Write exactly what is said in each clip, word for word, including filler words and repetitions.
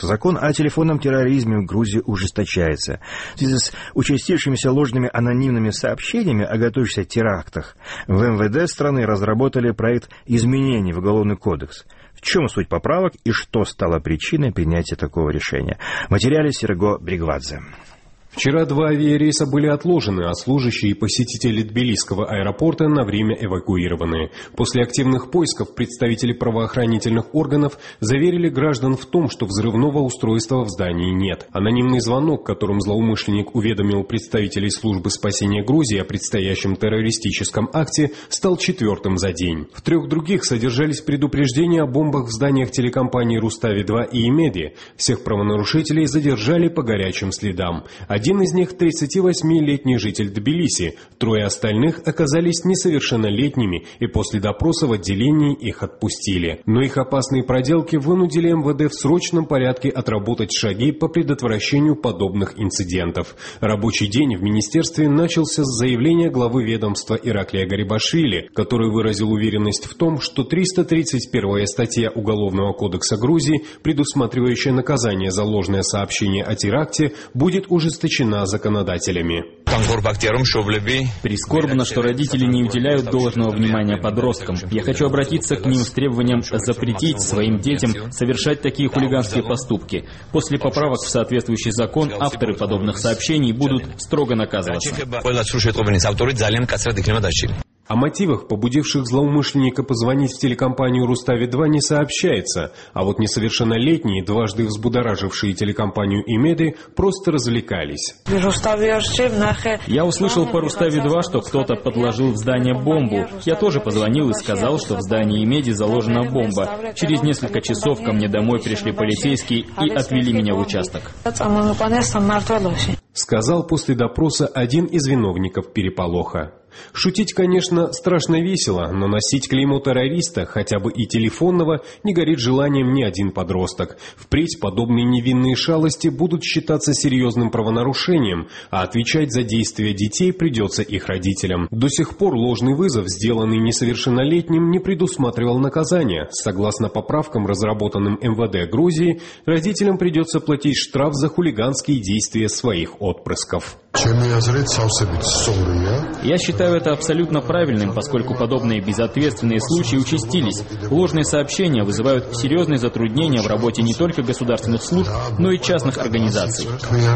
Закон о телефонном терроризме в Грузии ужесточается. В связи с участившимися ложными анонимными сообщениями о готовящихся терактах в эм вэ дэ страны разработали проект изменений в Уголовный кодекс. В чем суть поправок и что стало причиной принятия такого решения? В материале Серго Бригвадзе. Вчера два авиарейса были отложены, а служащие и посетители Тбилисского аэропорта на время эвакуированы. После активных поисков представители правоохранительных органов заверили граждан в том, что взрывного устройства в здании нет. Анонимный звонок, которым злоумышленник уведомил представителей службы спасения Грузии о предстоящем террористическом акте, стал четвертым за день. В трех других содержались предупреждения о бомбах в зданиях телекомпании «Рустави-два» и «Имеди». Всех правонарушителей задержали по горячим следам. Один из них – тридцативосьмилетний житель Тбилиси. Трое остальных оказались несовершеннолетними, и после допроса в отделении их отпустили. Но их опасные проделки вынудили эм вэ дэ в срочном порядке отработать шаги по предотвращению подобных инцидентов. Рабочий день в министерстве начался с заявления главы ведомства Ираклия Гарибашвили, который выразил уверенность в том, что триста тридцать первая статья Уголовного кодекса Грузии, предусматривающая наказание за ложное сообщение о теракте, будет ужесточена законодателями. Прискорбно, что родители не уделяют должного внимания подросткам. Я хочу обратиться к ним с требованием запретить своим детям совершать такие хулиганские поступки. После поправок в соответствующий закон авторы подобных сообщений будут строго наказываться. О мотивах, побудивших злоумышленника позвонить в телекомпанию «Рустави-два», не сообщается, а вот несовершеннолетние, дважды взбудоражившие телекомпанию «Имеди», просто развлекались. Я услышал по «Рустави-два», что кто-то подложил в здание бомбу. Я тоже позвонил и сказал, что в здании «Имеди» заложена бомба. Через несколько часов ко мне домой пришли полицейские и отвели меня в участок. Сказал после допроса один из виновников переполоха. Шутить, конечно, страшно весело, но носить клеймо террориста, хотя бы и телефонного, не горит желанием ни один подросток. Впредь подобные невинные шалости будут считаться серьезным правонарушением, а отвечать за действия детей придется их родителям. До сих пор ложный вызов, сделанный несовершеннолетним, не предусматривал наказания. Согласно поправкам, разработанным эм вэ дэ Грузии, родителям придется платить штраф за хулиганские действия своих отпрысков. Я считаю это абсолютно правильным, поскольку подобные безответственные случаи участились. Ложные сообщения вызывают серьезные затруднения в работе не только государственных служб, но и частных организаций.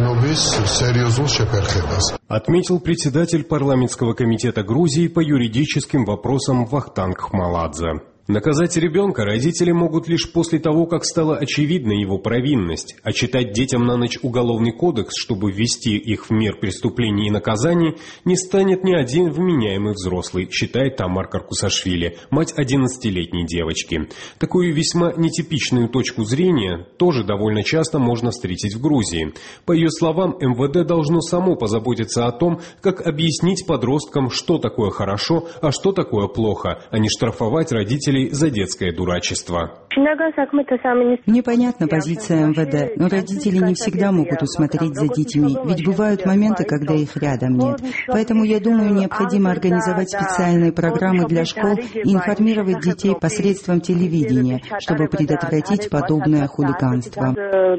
Отметил председатель парламентского комитета Грузии по юридическим вопросам Вахтанг Хмаладзе. Наказать ребенка родители могут лишь после того, как стала очевидна его провинность, а читать детям на ночь Уголовный кодекс, чтобы ввести их в мир преступлений и наказаний, не станет ни один вменяемый взрослый, считает Тамар Каркусашвили, мать одиннадцатилетней девочки. Такую весьма нетипичную точку зрения тоже довольно часто можно встретить в Грузии. По ее словам, эм вэ дэ должно само позаботиться о том, как объяснить подросткам, что такое хорошо, а что такое плохо, а не штрафовать родителей за детское дурачество. Мне понятна позиция эм вэ дэ, но родители не всегда могут усмотреть за детьми, ведь бывают моменты, когда их рядом нет. Поэтому, я думаю, необходимо организовать специальные программы для школ и информировать детей посредством телевидения, чтобы предотвратить подобное хулиганство.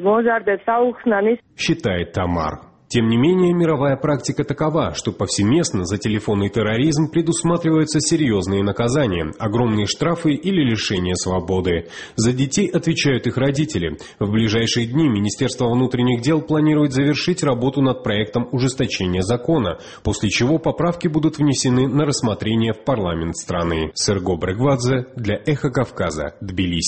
Считает Тамар. Тем не менее, мировая практика такова, что повсеместно за телефонный терроризм предусматриваются серьезные наказания, огромные штрафы или лишение свободы. За детей отвечают их родители. В ближайшие дни Министерство внутренних дел планирует завершить работу над проектом ужесточения закона, после чего поправки будут внесены на рассмотрение в парламент страны. Серго Бригвадзе для Эхо Кавказа, Тбилиси.